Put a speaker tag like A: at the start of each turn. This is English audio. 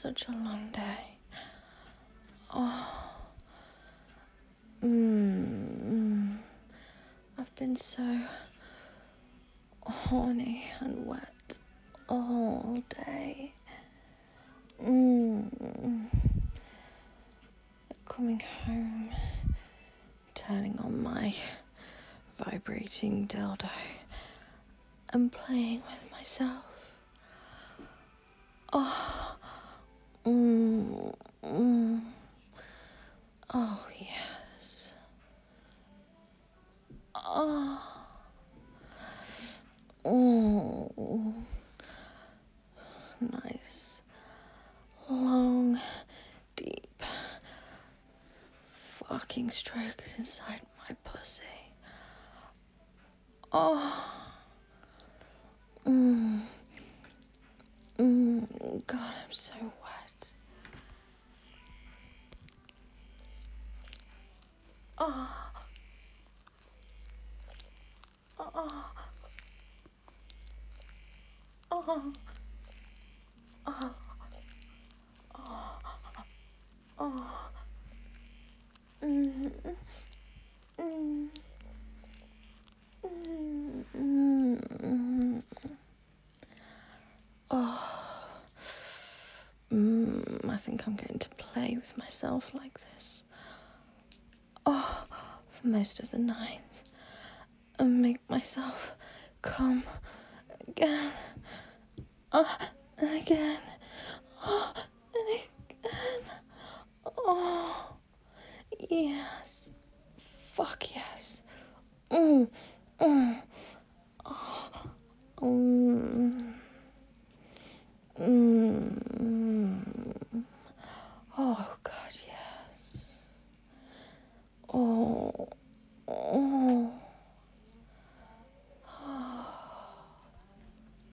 A: such a long day. Oh. I've been so horny and wet all day. Coming home, turning on my vibrating dildo and playing with myself. Oh. Oh, yes. Oh. Nice, long, deep fucking strokes inside my pussy. Oh. God, I'm so wet. Oh. Oh. Oh. Oh. Oh. I think I'm going to play with myself like this. Oh, for most of the night. And make myself come again. And again. And again. Oh, yes. Fuck yeah.